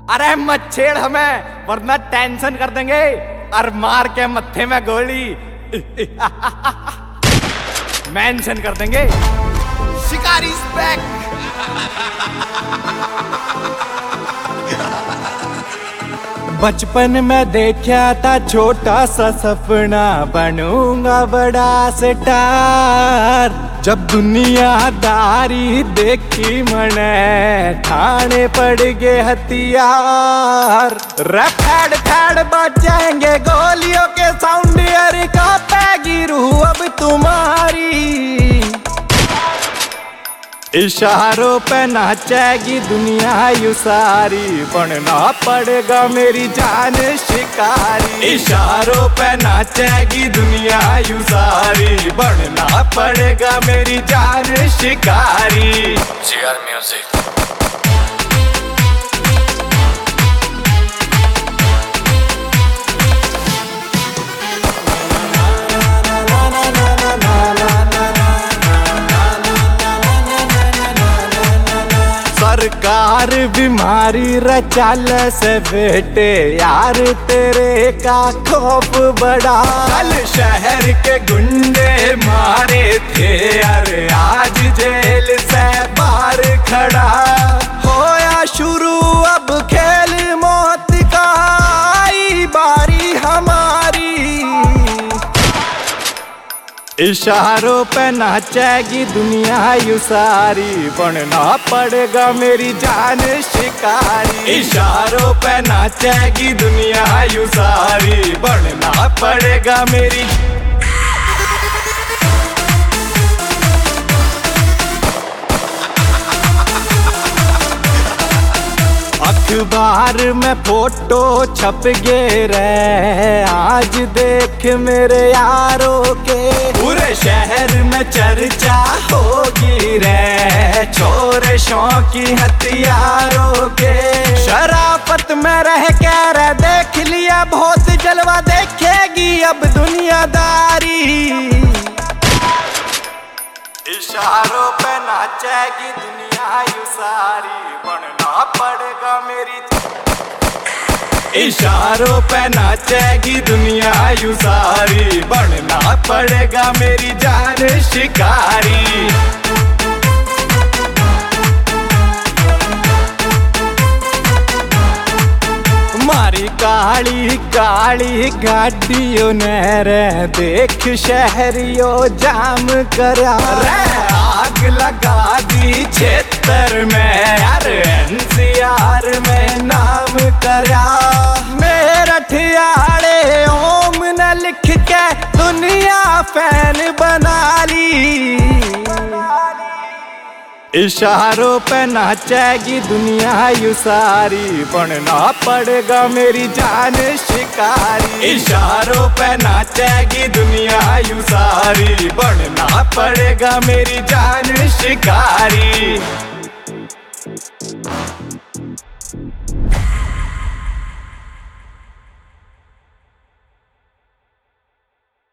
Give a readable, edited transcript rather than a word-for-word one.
अरे मत छेड़ हमें वरना टेंशन कर देंगे और मार के मत्थे में गोली मेंशन कर देंगे। शिकारी बैक। बचपन में देखा था छोटा सा सपना, बनूंगा बड़ा स्टार। जब दुनियादारी देखी मने ठाणे पड़ गए हथियार। रैप फैड बच जाएंगे गोलियों के साउंड, अरे कांपेगी रूह अब तुम्हारी। इशारों पे नाचेगी दुनिया यू सारी, बनना पड़ेगा मेरी जान शिकारी। इशारों पे नाचेगी दुनिया यू सारी, बनना पड़ेगा मेरी जान शिकारी। GR Music। सरकार बीमारी रचाल से बेटे, यार तेरे का खौफ बड़ा। कल शहर के गुंडे मारे थे, अरे आज जेल से बाहर खड़ा। होया शुरू अब खेल मौत का, आई बारी हमारी। इशारों पे नाचेगी दुनिया यू सारी, बनना पड़ेगा मेरी जान शिकारी। इशारों पे नाचेगी दुनिया यू सारी, बनना पड़ेगा मेरी। अखबार में फोटो छप गए रे, आज देख मेरे यारों के। पूरे शहर में चर्चा होगी रे, छोरे शौकी हथियारों के। शराफत में रह के रे देख लिया बहुत जलवा, देखेगी अब दुनियादारी। इशारों पे नाचेगी दुनिया यू सारी, बनना पड़ेगा मेरी। इशारों पे नाचेगी दुनिया यू सारी, बनना पड़ेगा मेरी जान शिकारी। मारी काली काली गाड़ियों ने रे, देख शहरियों जाम करा रे। आग लगा दी क्षेत्र में, यार NCR में नाम करा। मेरठ आड़े ओम न लिख के दुनिया फैन बना ली। इशारों पे नाचेगी दुनिया यू सारी, बनना पड़ेगा मेरी जान शिकारी। इशारों पे नाचेगी दुनिया यू सारी, बनना पड़ेगा मेरी जान शिकारी।